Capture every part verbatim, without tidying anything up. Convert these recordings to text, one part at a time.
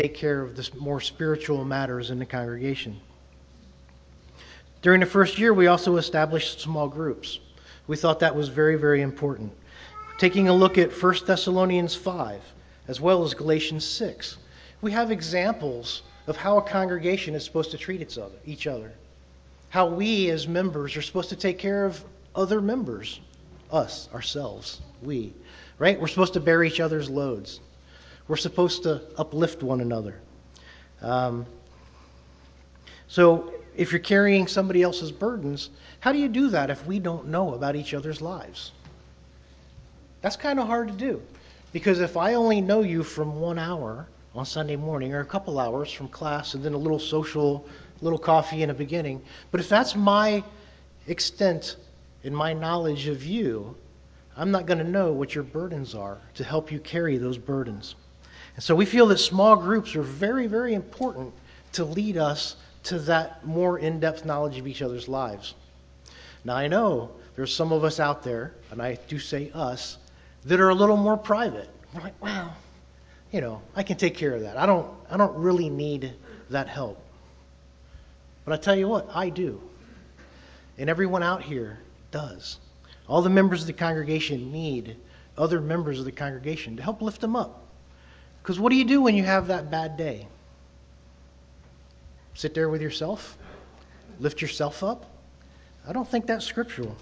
take care of the more spiritual matters in the congregation. During the first year, we also established small groups. We thought that was very, very important. Taking a look at First Thessalonians five, as well as Galatians six, we have examples of how a congregation is supposed to treat each other. How we as members are supposed to take care of other members. Us, ourselves, we. Right? We're supposed to bear each other's loads. We're supposed to uplift one another. Um, so if you're carrying somebody else's burdens, how do you do that if we don't know about each other's lives? That's kind of hard to do. Because if I only know you from one hour on Sunday morning, or a couple hours from class, and then a little social, little coffee in the beginning, but if that's my extent in my knowledge of you, I'm not going to know what your burdens are to help you carry those burdens. And so we feel that small groups are very, very important to lead us to that more in-depth knowledge of each other's lives. Now I know there's some of us out there, and I do say us, that are a little more private. We're like, well, you know, I can take care of that. I don't, I don't really need that help. But I tell you what, I do. And everyone out here does. All the members of the congregation need other members of the congregation to help lift them up. Because what do you do when you have that bad day? Sit there with yourself? Lift yourself up? I don't think that's scriptural.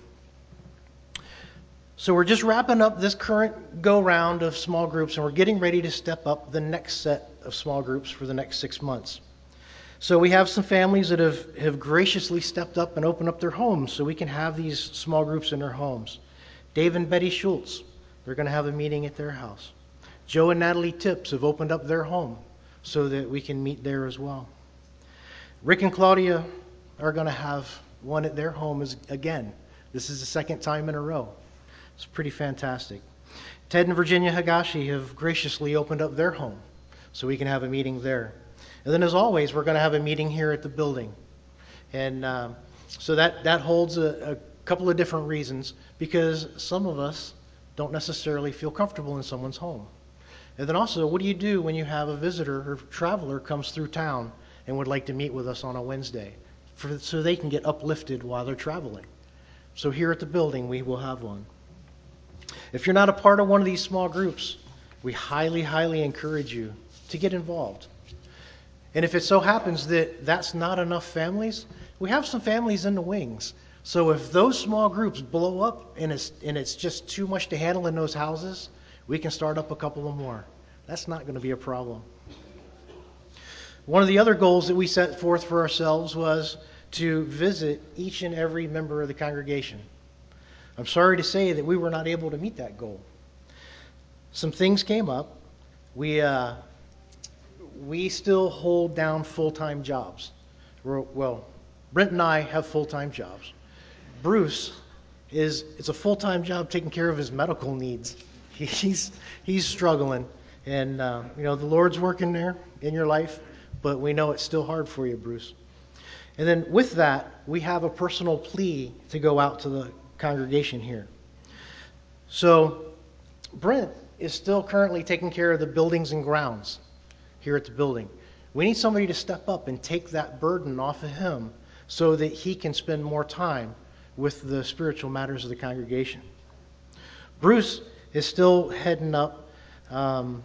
So we're just wrapping up this current go-round of small groups, and we're getting ready to step up the next set of small groups for the next six months. So we have some families that have, have graciously stepped up and opened up their homes so we can have these small groups in their homes. Dave and Betty Schultz, they're going to have a meeting at their house. Joe and Natalie Tips have opened up their home so that we can meet there as well. Rick and Claudia are going to have one at their home as, again. This is the second time in a row. It's pretty fantastic. Ted and Virginia Higashi have graciously opened up their home so we can have a meeting there. And then as always, we're going to have a meeting here at the building. And um, so that, that holds a, a couple of different reasons, because some of us don't necessarily feel comfortable in someone's home. And then also, what do you do when you have a visitor or traveler comes through town and would like to meet with us on a Wednesday for, so they can get uplifted while they're traveling? So here at the building, we will have one. If you're not a part of one of these small groups, we highly, highly encourage you to get involved. And if it so happens that that's not enough families, we have some families in the wings. So if those small groups blow up and it's, and it's just too much to handle in those houses, we can start up a couple of more. That's not going to be a problem. One of the other goals that we set forth for ourselves was to visit each and every member of the congregation. I'm sorry to say that we were not able to meet that goal. Some things came up. We uh, we still hold down full-time jobs. We're, well, Brent and I have full-time jobs. Bruce is it's a full-time job taking care of his medical needs. He's he's struggling, and uh, you know the Lord's working there in your life, but we know it's still hard for you, Bruce. And then with that, we have a personal plea to go out to the congregation here. So Brent is still currently taking care of the buildings and grounds here at the building. We need somebody to step up and take that burden off of him so that he can spend more time with the spiritual matters of the congregation. Bruce is still heading up um,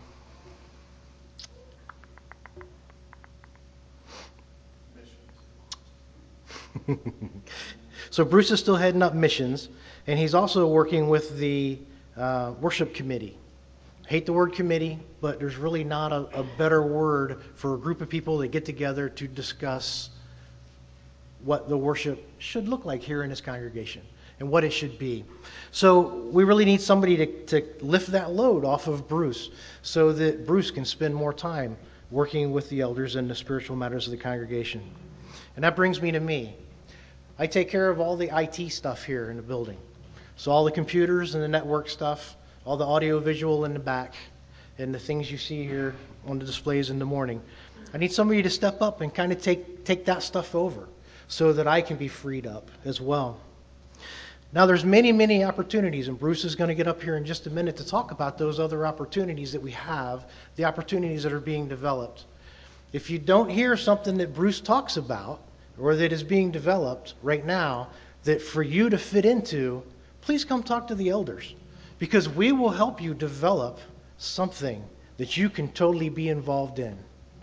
So Bruce is still heading up missions, and he's also working with the uh, worship committee. I hate the word committee, but there's really not a, a better word for a group of people that get together to discuss what the worship should look like here in this congregation and what it should be. So we really need somebody to, to lift that load off of Bruce so that Bruce can spend more time working with the elders in the spiritual matters of the congregation. And that brings me to me. I take care of all the I T stuff here in the building. So all the computers and the network stuff, all the audio visual in the back, and the things you see here on the displays in the morning. I need somebody to step up and kind of take, take that stuff over so that I can be freed up as well. Now there's many, many opportunities, and Bruce is going to get up here in just a minute to talk about those other opportunities that we have, the opportunities that are being developed. If you don't hear something that Bruce talks about or that is being developed right now that for you to fit into, please come talk to the elders, because we will help you develop something that you can totally be involved in.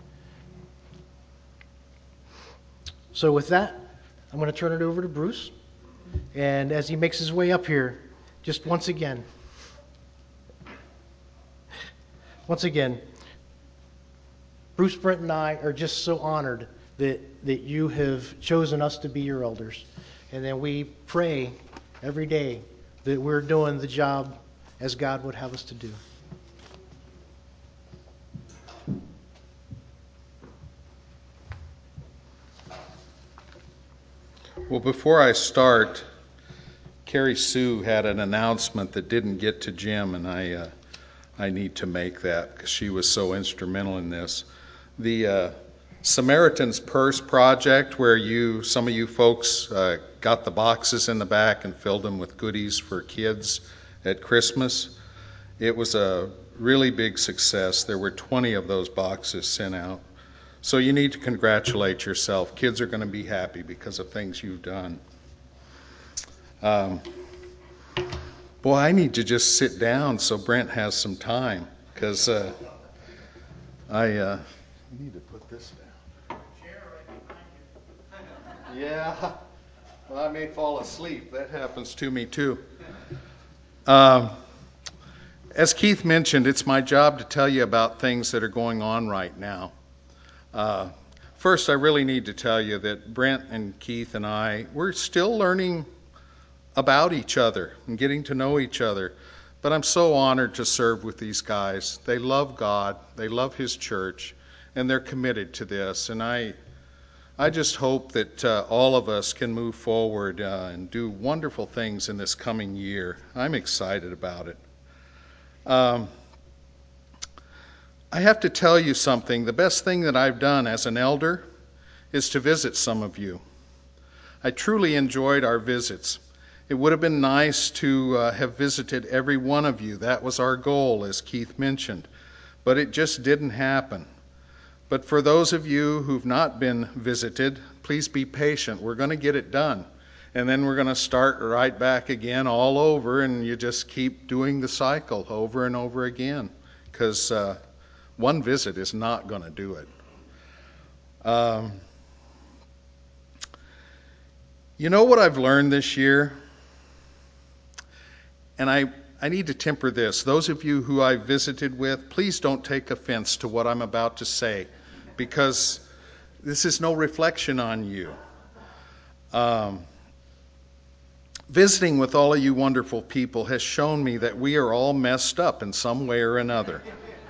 So with that, I'm going to turn it over to Bruce. And as he makes his way up here, just once again, once again, Bruce, Brent, and I are just so honored that, that you have chosen us to be your elders. And then we pray every day that we're doing the job as God would have us to do. Well, before I start, Carrie Sue had an announcement that didn't get to Jim, and I uh, I need to make that because she was so instrumental in this. The uh, Samaritan's Purse project, where you some of you folks uh, got the boxes in the back and filled them with goodies for kids at Christmas, it was a really big success. There were twenty of those boxes sent out. So you need to congratulate yourself. Kids are going to be happy because of things you've done. Um, boy, I need to just sit down so Brent has some time, because uh, I uh, need to put this down. Chair right behind you. Yeah, well, I may fall asleep. That happens to me too. Um, as Keith mentioned, it's my job to tell you about things that are going on right now. Uh, first, I really need to tell you that Brent and Keith and I, we're still learning about each other and getting to know each other. But I'm so honored to serve with these guys. They love God, they love His church, and they're committed to this. And I, I just hope that uh, all of us can move forward uh, and do wonderful things in this coming year. I'm excited about it. Um, I have to tell you something. The best thing that I've done as an elder is to visit some of you. I truly enjoyed our visits. It would have been nice to uh, have visited every one of you. That was our goal, as Keith mentioned, but it just didn't happen. But for those of you who've not been visited, please be patient. We're going to get it done. And then we're going to start right back again all over, and you just keep doing the cycle over and over again, because uh, one visit is not going to do it. Um, you know what I've learned this year? And I, I need to temper this. Those of you who I visited with, please don't take offense to what I'm about to say, because this is no reflection on you. Um, visiting with all of you wonderful people has shown me that we are all messed up in some way or another.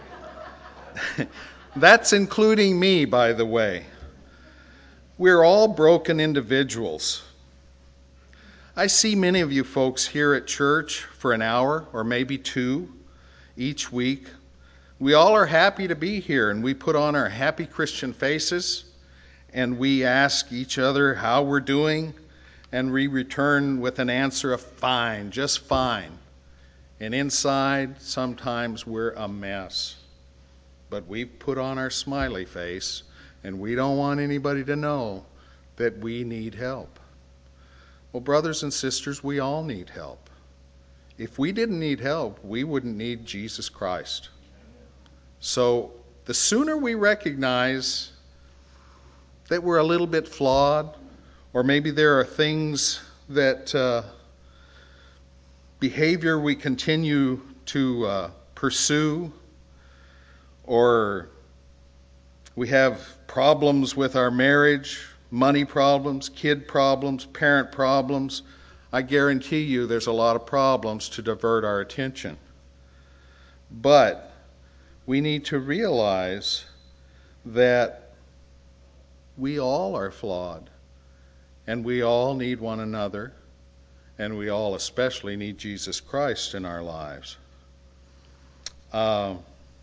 That's including me, by the way. We're all broken individuals. I see many of you folks here at church for an hour or maybe two each week. We all are happy to be here, and we put on our happy Christian faces, and we ask each other how we're doing, and we return with an answer of fine, just fine. And inside, sometimes we're a mess. But we've put on our smiley face, and we don't want anybody to know that we need help. Well, brothers and sisters, we all need help. If we didn't need help, we wouldn't need Jesus Christ. So the sooner we recognize that we're a little bit flawed, or maybe there are things that uh, behavior we continue to uh, pursue, or we have problems with our marriage, money problems, kid problems, parent problems, I guarantee you there's a lot of problems to divert our attention. But we need to realize that we all are flawed, and we all need one another, and we all especially need Jesus Christ in our lives. Uh,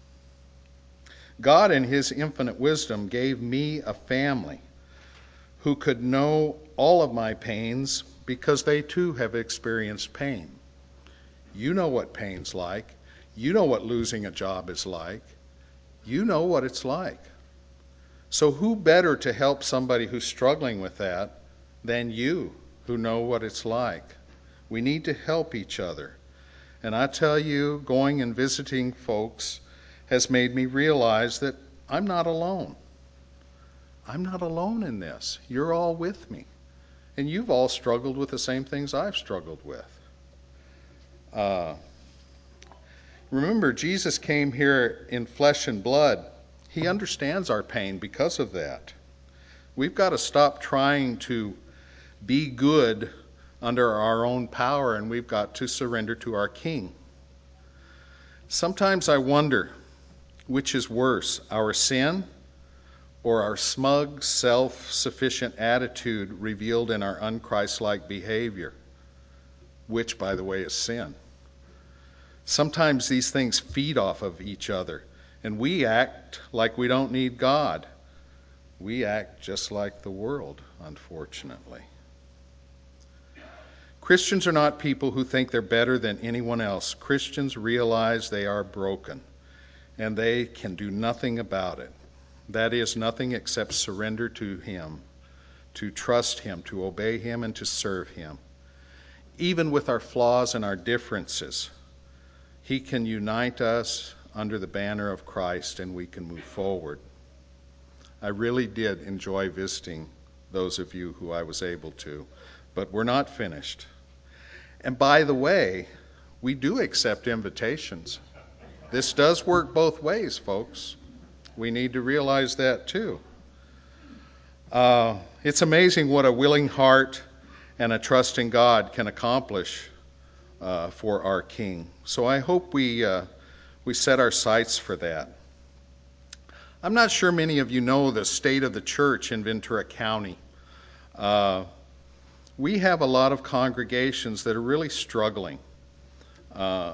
God in His infinite wisdom gave me a family who could know all of my pains, because they too have experienced pain. You know what pain's like. You know what losing a job is like. You know what it's like. So who better to help somebody who's struggling with that than you, who know what it's like? We need to help each other. And I tell you, going and visiting folks has made me realize that I'm not alone. I'm not alone in this. You're all with me. And you've all struggled with the same things I've struggled with. Uh, remember, Jesus came here in flesh and blood. He understands our pain because of that. We've got to stop trying to be good under our own power, and we've got to surrender to our King. Sometimes I wonder which is worse, our sin or our smug, self-sufficient attitude revealed in our un-Christ-like behavior, which, by the way, is sin. Sometimes these things feed off of each other, and we act like we don't need God. We act just like the world, unfortunately. Christians are not people who think they're better than anyone else. Christians realize they are broken, and they can do nothing about it. That is, nothing except surrender to Him, to trust Him, to obey Him, and to serve Him. Even with our flaws and our differences, He can unite us under the banner of Christ, and we can move forward. I really did enjoy visiting those of you who I was able to, but we're not finished. And by the way, we do accept invitations. This does work both ways, folks. We need to realize that too. Uh, it's amazing what a willing heart and a trust in God can accomplish uh, for our King. So I hope we uh, we set our sights for that. I'm not sure many of you know the state of the church in Ventura County. Uh, we have a lot of congregations that are really struggling. Uh,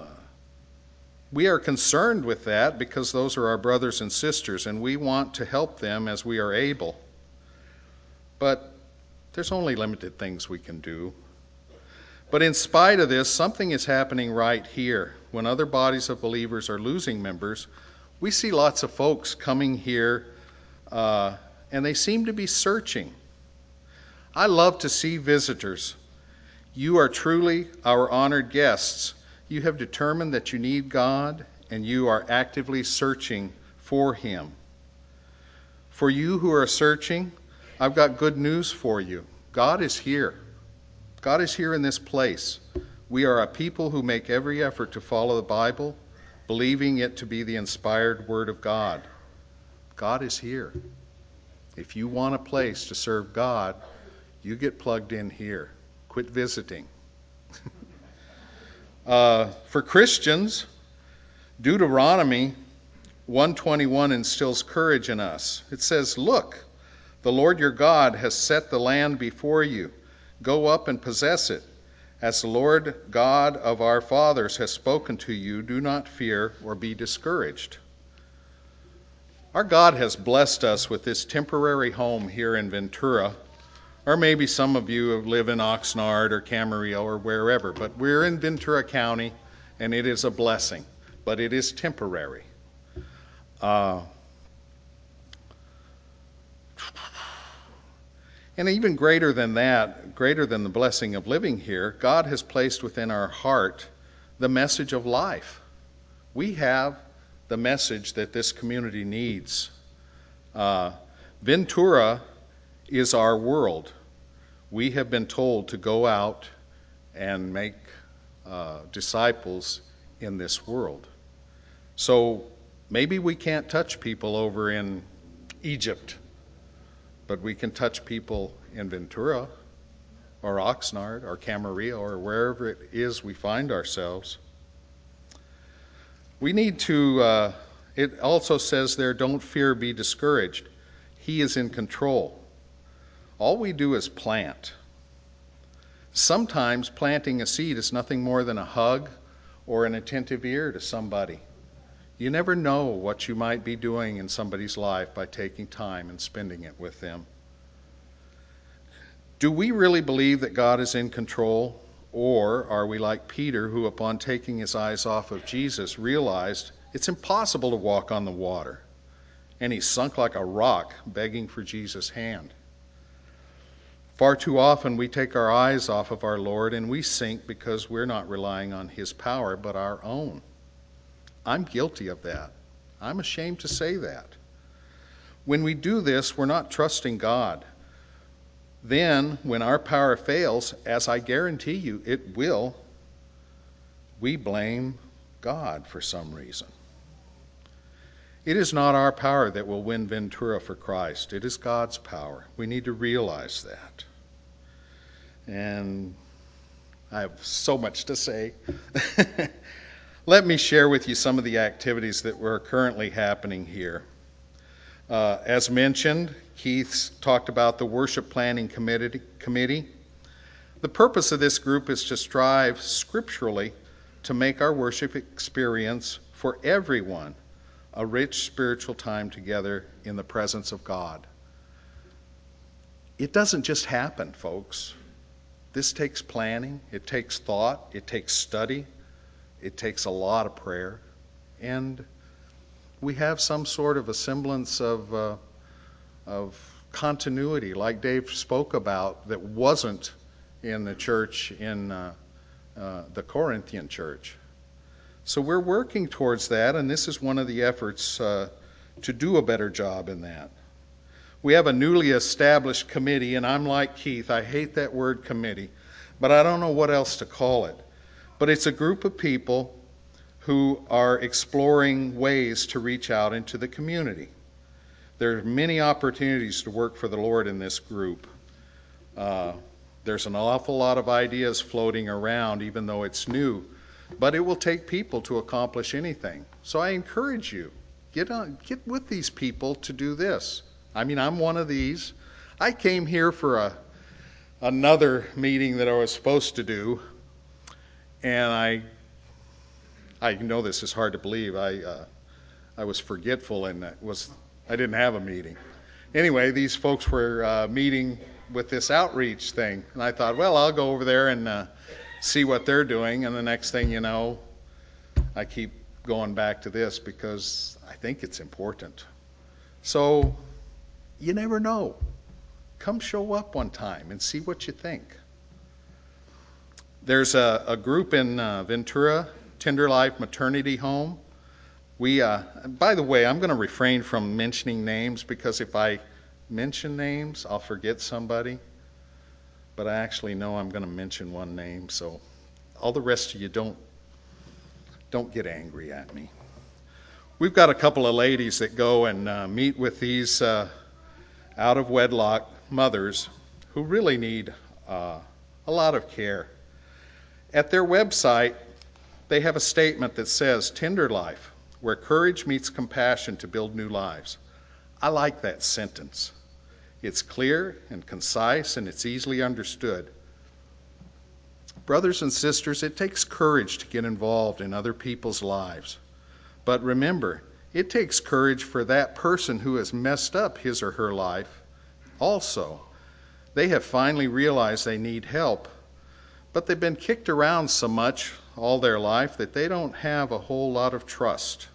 we are concerned with that because those are our brothers and sisters, and we want to help them as we are able. But there's only limited things we can do. But in spite of this, something is happening right here. When other bodies of believers are losing members, we see lots of folks coming here, uh, and they seem to be searching. I love to see visitors. You are truly our honored guests. You have determined that you need God, and you are actively searching for Him. For you who are searching, I've got good news for you. God is here. God is here in this place. We are a people who make every effort to follow the Bible, believing it to be the inspired Word of God. God is here. If you want a place to serve God, you get plugged in here. Quit visiting. uh, for Christians, Deuteronomy one twenty-one instills courage in us. It says, "Look, the Lord your God has set the land before you. Go up and possess it. As the Lord God of our fathers has spoken to you, do not fear or be discouraged." Our God has blessed us with this temporary home here in Ventura, or maybe some of you live in Oxnard or Camarillo or wherever, but we're in Ventura County, and it is a blessing, but it is temporary. Uh, and even greater than that, greater than the blessing of living here, God has placed within our heart the message of life. We have the message that this community needs. Uh, Ventura is our world. We have been told to go out and make uh, disciples in this world. So maybe we can't touch people over in Egypt, but we can touch people in Ventura or Oxnard or Camarillo or wherever it is we find ourselves. We need to, uh, it also says there, don't fear, be discouraged. He is in control. All we do is plant. Sometimes planting a seed is nothing more than a hug or an attentive ear to somebody. You never know what you might be doing in somebody's life by taking time and spending it with them. Do we really believe that God is in control? Or are we like Peter, who upon taking his eyes off of Jesus realized it's impossible to walk on the water? and he's sunk like a rock, begging for Jesus' hand. Far too often we take our eyes off of our Lord and we sink because we're not relying on his power but our own. I'm guilty of that. I'm ashamed to say that. When we do this, we're not trusting God. Then, when our power fails, as I guarantee you it will, we blame God for some reason. It is not our power that will win Ventura for Christ. It is God's power. We need to realize that. And I have so much to say. Let me share with you some of the activities that are currently happening here. Uh, as mentioned, Keith talked about the Worship Planning Committee. The purpose of this group is to strive scripturally to make our worship experience for everyone a rich spiritual time together in the presence of God. It doesn't just happen, folks. This takes planning, it takes thought, it takes study, it takes a lot of prayer, and we have some sort of a semblance of uh, of continuity, like Dave spoke about, that wasn't in the church in uh, uh, the Corinthian church. So we're working towards that, and this is one of the efforts uh, to do a better job in that. We have a newly established committee, and I'm like Keith, I hate that word committee, but I don't know what else to call it. But it's a group of people who are exploring ways to reach out into the community. There are many opportunities to work for the Lord in this group. Uh, there's an awful lot of ideas floating around, even though it's new, but it will take people to accomplish anything. So I encourage you, get on, get with these people to do this. I mean, I'm one of these. I came here for a another meeting that I was supposed to do, and I I know this is hard to believe. I uh, I was forgetful and it was I didn't have a meeting. Anyway, these folks were uh, meeting with this outreach thing, and I thought, well, I'll go over there and uh, see what they're doing. And the next thing you know, I keep going back to this because I think it's important. So you never know. Come show up one time and see what you think. There's a, a group in uh, Ventura, Tender Life Maternity Home. We, uh, by the way, I'm going to refrain from mentioning names because if I mention names, I'll forget somebody. But I actually know I'm going to mention one name, so all the rest of you don't don't get angry at me. We've got a couple of ladies that go and uh, meet with these uh, out of wedlock mothers who really need uh, a lot of care. At their website, they have a statement that says, Tender Life, where courage meets compassion to build new lives. I like that sentence. It's clear and concise and it's easily understood. Brothers and sisters, it takes courage to get involved in other people's lives. But remember, it takes courage for that person who has messed up his or her life also. They have finally realized they need help, but they've been kicked around so much all their life that they don't have a whole lot of trust.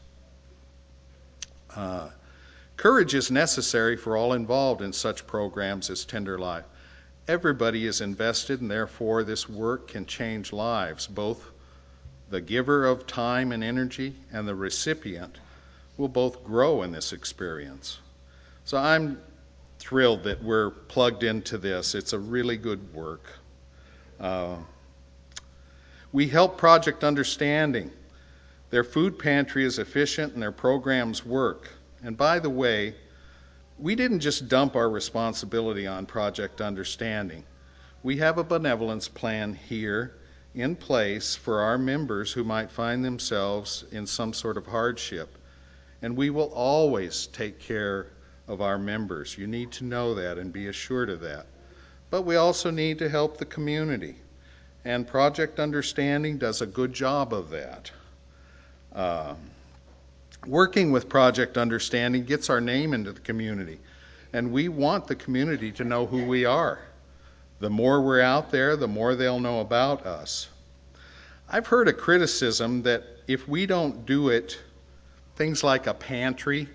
Uh, courage is necessary for all involved in such programs as Tender Life. Everybody is invested, and therefore this work can change lives. Both the giver of time and energy and the recipient will both grow in this experience. So I'm thrilled that we're plugged into this. It's a really good work. Uh, we help Project Understanding. Their food pantry is efficient and their programs work. And by the way, we didn't just dump our responsibility on Project Understanding. We have a benevolence plan here in place for our members who might find themselves in some sort of hardship. And we will always take care of our members. You need to know that and be assured of that. But we also need to help the community. And Project Understanding does a good job of that. Uh, working with Project Understanding gets our name into the community. And we want the community to know who we are. The more we're out there, the more they'll know about us. I've heard a criticism that if we don't do it, things like a pantry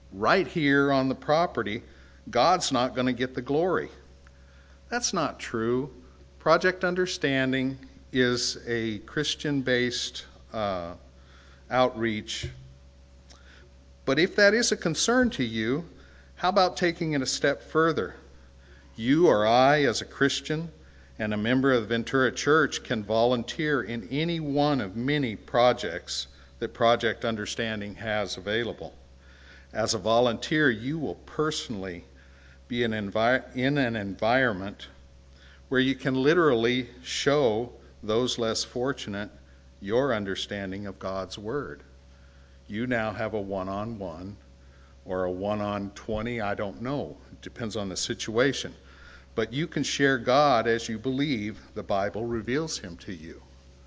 right here on the property, God's not going to get the glory. That's not true. Project Understanding is a Christian-based uh, outreach. But if that is a concern to you, how about taking it a step further? You or I, as a Christian and a member of the Ventura Church, can volunteer in any one of many projects that Project Understanding has available. As a volunteer, you will personally be in, envi- in an environment where you can literally show those less fortunate your understanding of God's Word. You now have a one-on-one or a one-on twenty, I don't know. It depends on the situation. But you can share God as you believe the Bible reveals him to you.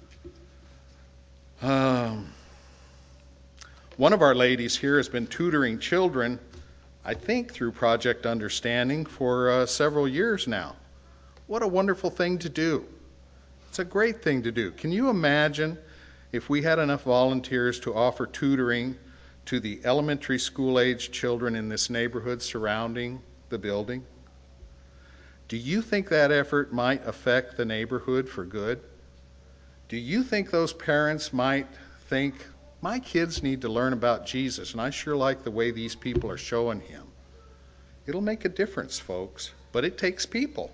Um, one of our ladies here has been tutoring children, I think through Project Understanding, for uh, several years now. What a wonderful thing to do. It's a great thing to do. Can you imagine if we had enough volunteers to offer tutoring to the elementary school age children in this neighborhood surrounding the building? Do you think that effort might affect the neighborhood for good? Do you think those parents might think, my kids need to learn about Jesus, and I sure like the way these people are showing him? It'll make a difference, folks, but it takes people.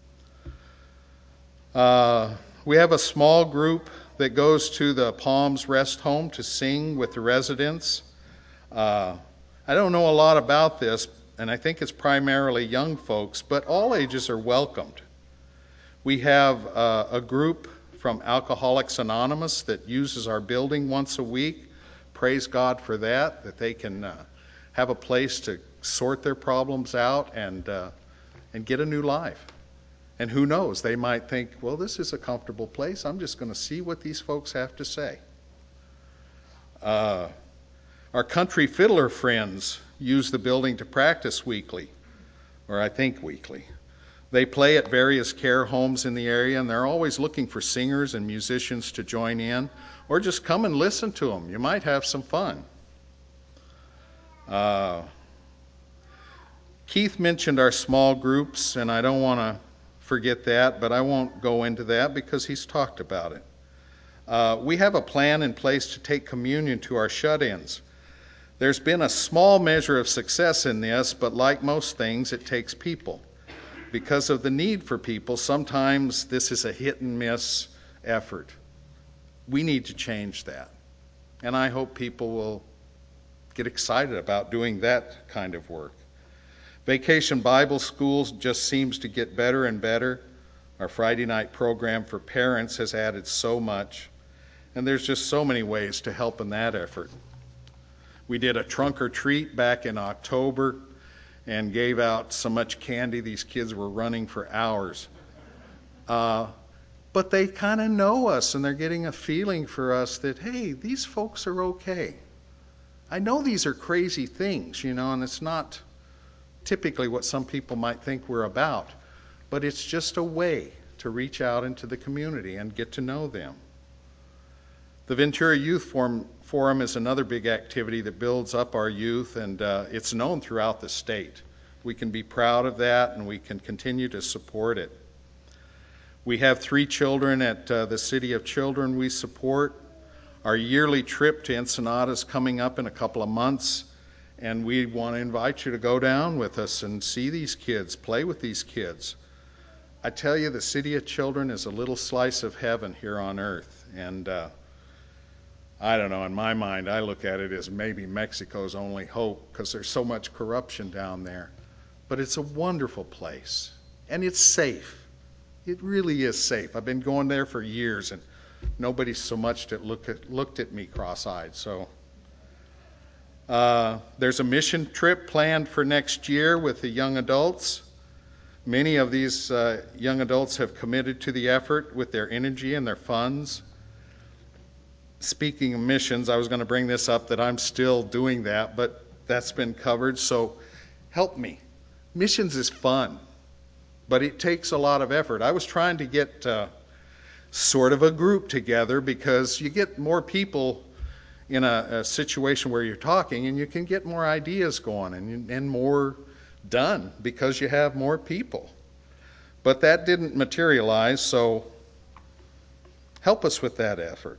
Uh, we have a small group that goes to the Palms Rest Home to sing with the residents. Uh, I don't know a lot about this, and I think it's primarily young folks, but all ages are welcomed. We have uh, a group from Alcoholics Anonymous that uses our building once a week. Praise God for that, that they can uh, have a place to sort their problems out and uh, and get a new life. And who knows, they might think, well, this is a comfortable place. I'm just going to see what these folks have to say. Uh, our country fiddler friends use the building to practice weekly, or I think weekly. They play at various care homes in the area, and they're always looking for singers and musicians to join in, or just come and listen to them. You might have some fun. Uh, Keith mentioned our small groups, and I don't want to forget that, but I won't go into that because he's talked about it. Uh, we have a plan in place to take communion to our shut-ins. There's been a small measure of success in this, but like most things, it takes people. Because of the need for people, sometimes this is a hit and miss effort. We need to change that. And I hope people will get excited about doing that kind of work. Vacation Bible Schools just seems to get better and better. Our Friday night program for parents has added so much. And there's just so many ways to help in that effort. We did a trunk or treat back in October and gave out so much candy these kids were running for hours. Uh, but they kind of know us, and they're getting a feeling for us that, hey, these folks are okay. I know these are crazy things, you know, and it's not typically what some people might think we're about, but it's just a way to reach out into the community and get to know them. The Ventura Youth Forum, Forum is another big activity that builds up our youth, and uh, it's known throughout the state. We can be proud of that, and we can continue to support it. We have three children at uh, the City of Children we support. Our yearly trip to Ensenada is coming up in a couple of months, and we want to invite you to go down with us and see these kids, play with these kids. I tell you, the City of Children is a little slice of heaven here on earth, and uh, I don't know, in my mind, I look at it as maybe Mexico's only hope because there's so much corruption down there. But it's a wonderful place, and it's safe. It really is safe. I've been going there for years, and nobody so much that looked at, looked at me cross-eyed. So uh, there's a mission trip planned for next year with the young adults. Many of these uh, young adults have committed to the effort with their energy and their funds. Speaking of missions, I was going to bring this up that I'm still doing that, but that's been covered, so help me. Missions is fun, but it takes a lot of effort. I was trying to get uh, sort of a group together because you get more people in a, a situation where you're talking, and you can get more ideas going and, and more done because you have more people. But that didn't materialize, so help us with that effort.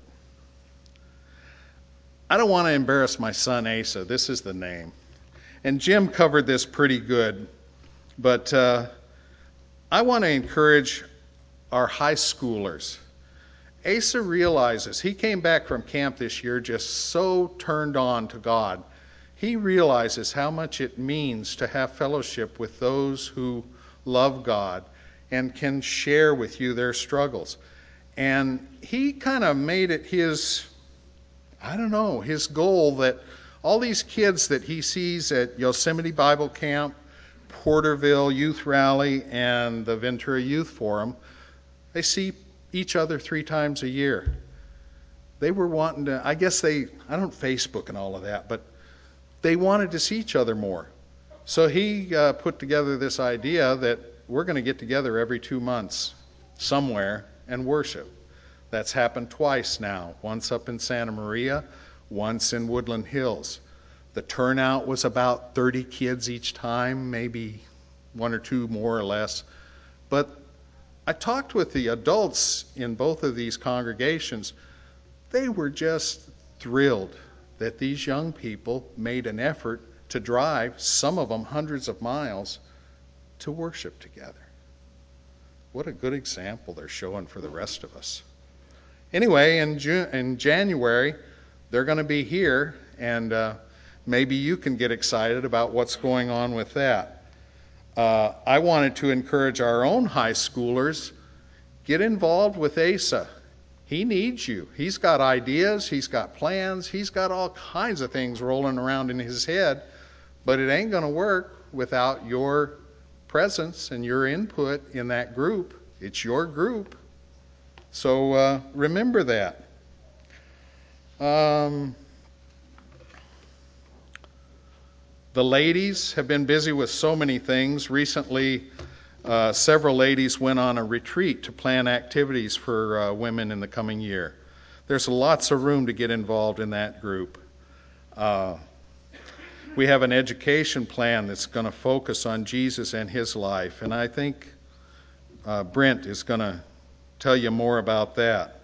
I don't want to embarrass my son Asa. This is the name. And Jim covered this pretty good. But uh, I want to encourage our high schoolers. Asa realizes, he came back from camp this year just so turned on to God. He realizes how much it means to have fellowship with those who love God and can share with you their struggles. And he kind of made it his, I don't know, his goal that all these kids that he sees at Yosemite Bible Camp, Porterville Youth Rally, and the Ventura Youth Forum, they see each other three times a year. They were wanting to, I guess they, I don't Facebook and all of that, but they wanted to see each other more. So he uh, put together this idea that we're going to get together every two months somewhere and worship. That's happened twice now, once up in Santa Maria, once in Woodland Hills. The turnout was about thirty kids each time, maybe one or two more or less. But I talked with the adults in both of these congregations. They were just thrilled that these young people made an effort to drive, some of them hundreds of miles, to worship together. What a good example they're showing for the rest of us. Anyway, in, June, in January, they're going to be here, and uh, maybe you can get excited about what's going on with that. Uh, I wanted to encourage our own high schoolers, get involved with Asa. He needs you. He's got ideas, he's got plans, he's got all kinds of things rolling around in his head, but it ain't going to work without your presence and your input in that group. It's your group. So uh, remember that. Um, the ladies have been busy with so many things. Recently, uh, several ladies went on a retreat to plan activities for uh, women in the coming year. There's lots of room to get involved in that group. Uh, we have an education plan that's going to focus on Jesus and his life, and I think uh, Brent is going to tell you more about that.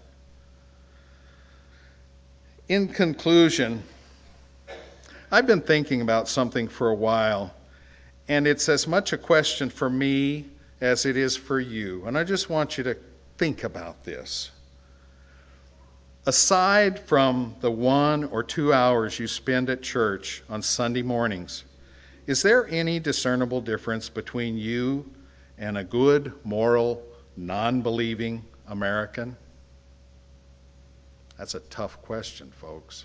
In conclusion, I've been thinking about something for a while, and it's as much a question for me as it is for you, and I just want you to think about this. Aside from the one or two hours you spend at church on Sunday mornings, is there any discernible difference between you and a good, moral, non-believing American? That's a tough question, folks.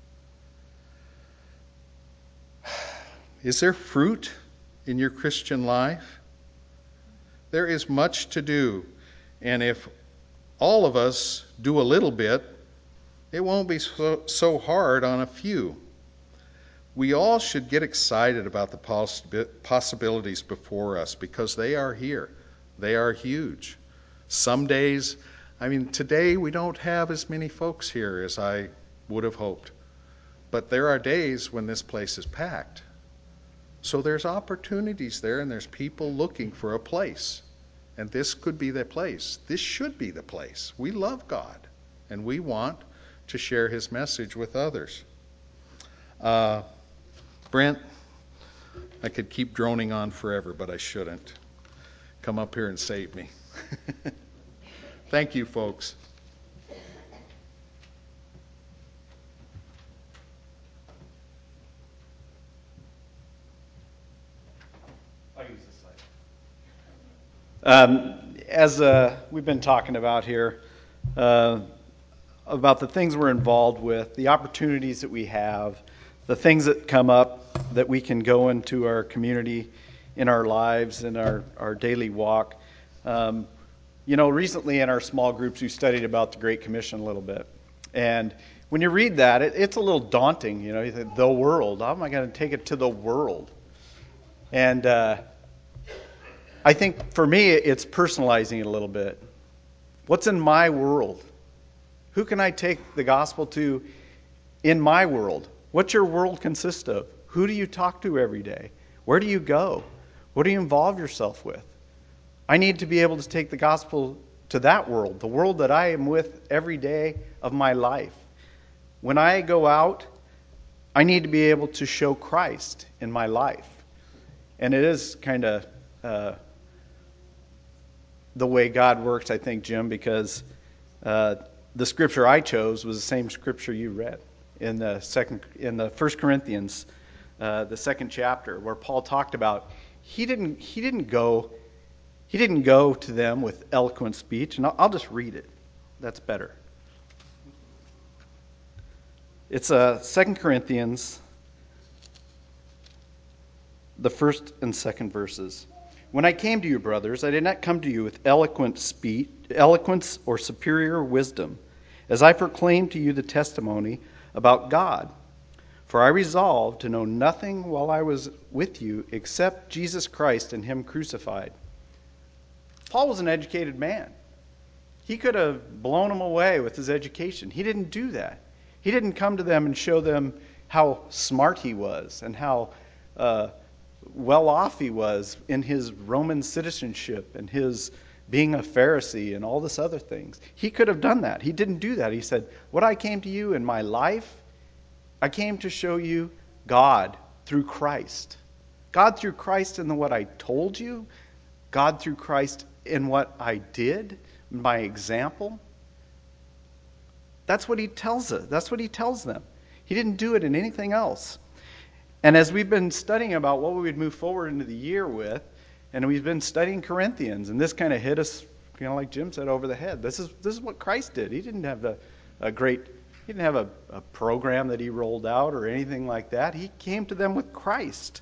Is there fruit in your Christian life? There is much to do, and if all of us do a little bit, it won't be so, so hard on a few. We all should get excited about the poss- possibilities before us because they are here. They are huge. Some days, I mean, today we don't have as many folks here as I would have hoped. But there are days when this place is packed. So there's opportunities there, and there's people looking for a place. And this could be the place. This should be the place. We love God, and we want to share his message with others. Uh, Brent, I could keep droning on forever, but I shouldn't. Come up here and save me. Thank you, folks. I'll use this slide. Um, as uh, we've been talking about here, uh, about the things we're involved with, the opportunities that we have, the things that come up that we can go into our community, in our lives, in our, our daily walk. Um, you know, recently in our small groups, we studied about the Great Commission a little bit. And when you read that, it, it's a little daunting. You know, you think, the world, how am I going to take it to the world? And uh, I think for me, it's personalizing it a little bit. What's in my world? Who can I take the gospel to in my world. What's your world consist of? Who do you talk to every day? Where do you go? What do you involve yourself with? I need to be able to take the gospel to that world, the world that I am with every day of my life. When I go out, I need to be able to show Christ in my life. And it is kind of uh, the way God works, I think, Jim, because uh, the scripture I chose was the same scripture you read in the second, in the First Corinthians, uh, the second chapter, where Paul talked about he didn't he didn't go he didn't go to them with eloquent speech, and I'll, I'll just read it. That's better. It's uh, Second Corinthians, the first and second verses. When I came to you, brothers, I did not come to you with eloquent speech, eloquence or superior wisdom, as I proclaimed to you the testimony about God. For I resolved to know nothing while I was with you except Jesus Christ and him crucified. Paul was an educated man. He could have blown them away with his education. He didn't do that. He didn't come to them and show them how smart he was and how uh, well off he was in his Roman citizenship and his being a Pharisee and all this other things. He could have done that. He didn't do that. He said, what I came to you in my life, I came to show you God through Christ. God through Christ in what I told you. God through Christ in what I did, my example. That's what he tells us. That's what he tells them. He didn't do it in anything else. And as we've been studying about what we would move forward into the year with, and we've been studying Corinthians, and this kind of hit us, you know, like Jim said, over the head. This is this is what Christ did. He didn't have a, a great, he didn't have a, a program that he rolled out or anything like that. He came to them with Christ.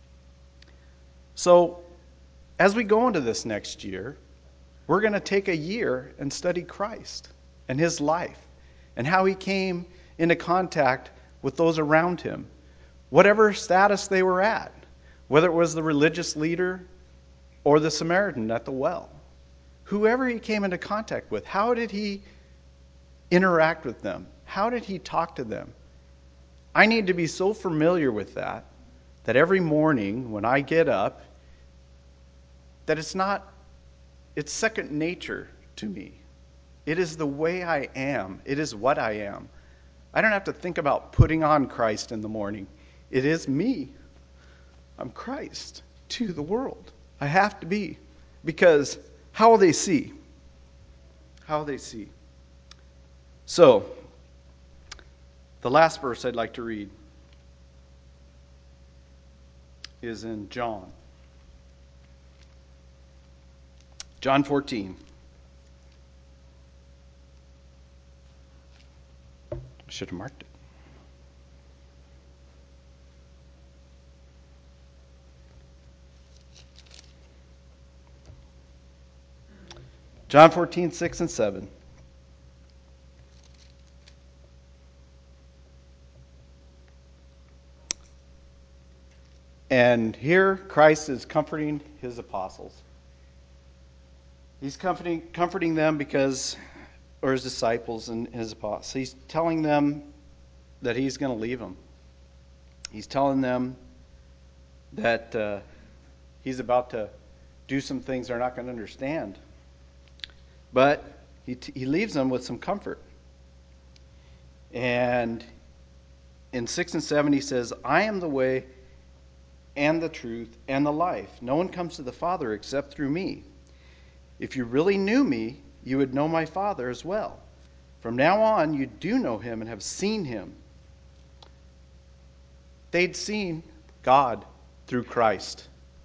So, as we go into this next year, we're going to take a year and study Christ and his life and how he came into contact with those around him, whatever status they were at, whether it was the religious leader or the Samaritan at the well. Whoever he came into contact with, how did he interact with them? How did he talk to them? I need to be so familiar with that, that every morning when I get up, that it's not, it's second nature to me. It is the way I am. It is what I am. I don't have to think about putting on Christ in the morning. It is me. I'm Christ to the world. I have to be. Because how will they see? How will they see? So, the last verse I'd like to read is in John. John fourteen. I should have marked it. John fourteen, six and seven. And here Christ is comforting his apostles. He's comforting comforting them because, or his disciples and his apostles. He's telling them that he's going to leave them. He's telling them that uh, he's about to do some things they're not going to understand. But he, t- he leaves them with some comfort. And in six and seven he says, I am the way and the truth and the life. No one comes to the Father except through me. If you really knew me, you would know my Father as well. From now on, you do know him and have seen him. They'd seen God through Christ.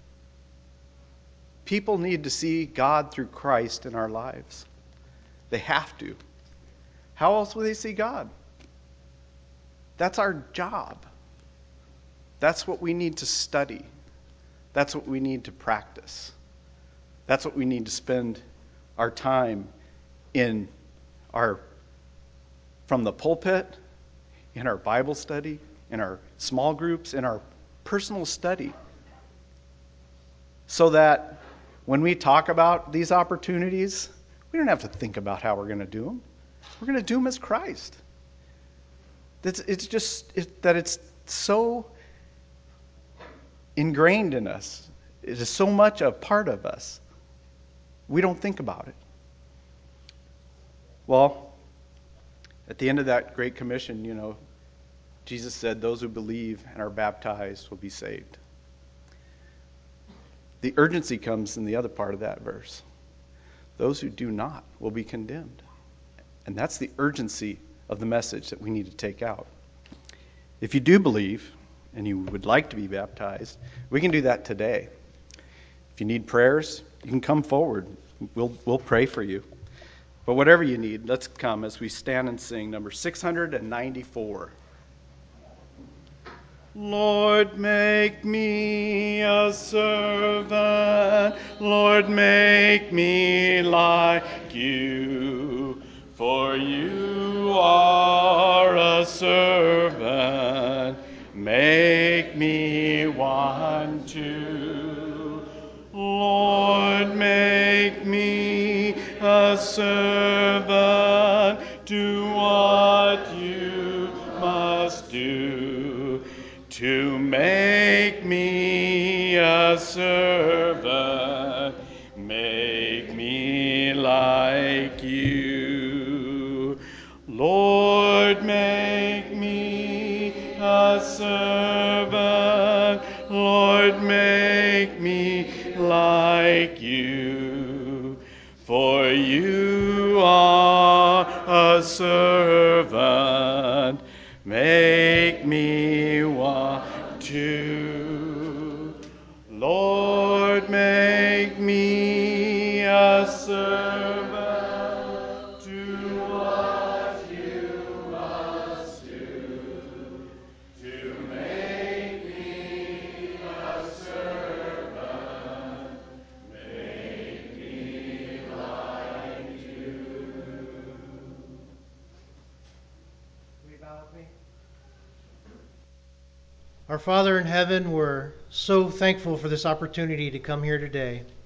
People need to see God through Christ in our lives. They have to. How else will they see God? That's our job. That's what we need to study. That's what we need to practice. That's what we need to spend our time in our, from the pulpit, in our Bible study, in our small groups, in our personal study. So that when we talk about these opportunities, we don't have to think about how we're going to do them. We're going to do them as Christ. It's, it's just it, that it's so ingrained in us. It is so much a part of us. We don't think about it. Well, at the end of that Great Commission, you know, Jesus said, those who believe and are baptized will be saved. The urgency comes in the other part of that verse. Those who do not will be condemned. And that's the urgency of the message that we need to take out. If you do believe and you would like to be baptized, we can do that today. If you need prayers, you can come forward. We'll, we'll pray for you. But whatever you need, let's come as we stand and sing number six hundred ninety-four. Lord, make me a servant. Lord, make me like you. For you are a servant. Make me one too. Lord, make me a servant. Do what you must do. To make me a servant, make me like you. Lord, make me a servant. Lord, make me like you. For you are a servant. Make me one too. Lord, make me a servant. Do what you must do. To make me a servant. Make me like you. Will you bow with me? Our Father in heaven, we're so thankful for this opportunity to come here today.